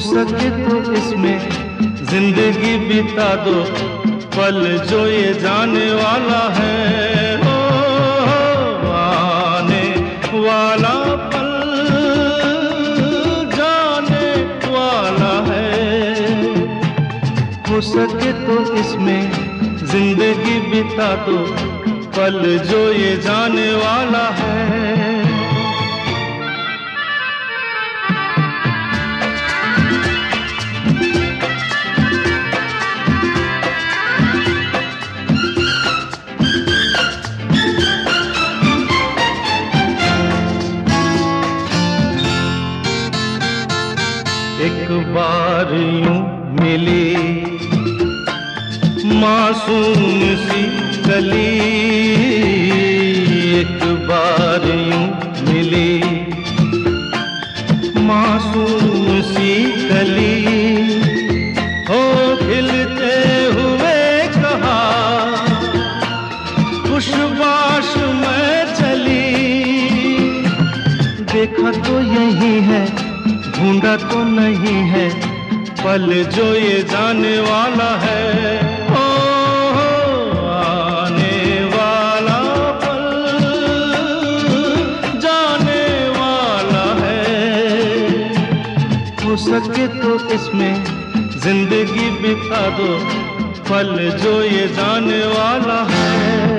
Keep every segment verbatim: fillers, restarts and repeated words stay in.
सके तो इसमें जिंदगी बिता दो, पल जो ये जाने वाला है। ओ, आने वाला पल जाने वाला है। हो सके तो इसमें जिंदगी बिता दो, पल जो ये जाने वाला है। एक बार यूं मिली मासूम सी कली, एक बार यूं मिली मासूम सी कली, हो खिलते हुए कहा खुशबाश में चली। देखा तो यही है, ढूंढा तो नहीं है, पल जो ये जाने वाला है। ओ, आने वाला पल जाने वाला है। हो सके तो इसमें जिंदगी बिता दो, पल जो ये जाने वाला है।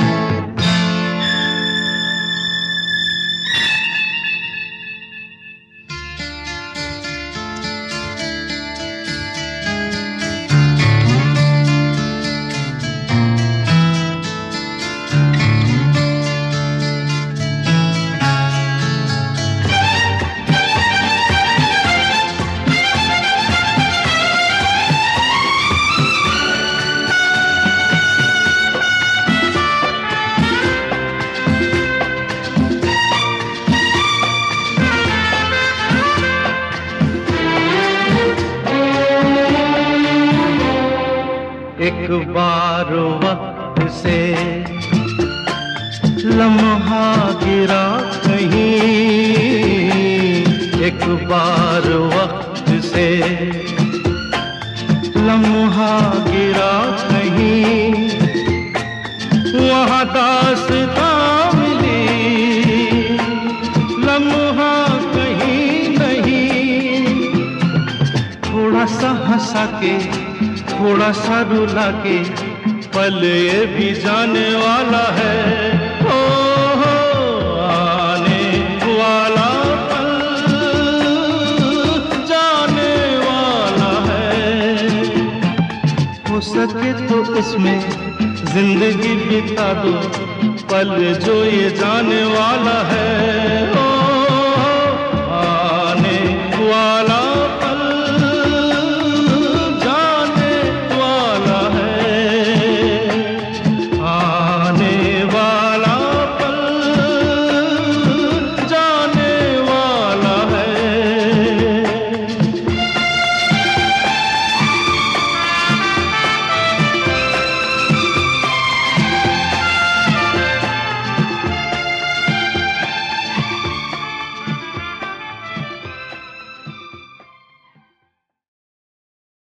एक बार वक्त से लम्हा गिरा कहीं, एक बार वक्त से लम्हा गिरा कहीं, वहाँ दास्तां मिली लम्हा कहीं नहीं। थोड़ा सा हंसा के थोड़ा सा रुला के, पल ये भी जाने वाला है। ओ, आने वाला पल जाने वाला है। हो सके तो इसमें जिंदगी बिता दो, पल जो ये जाने वाला है। ओ,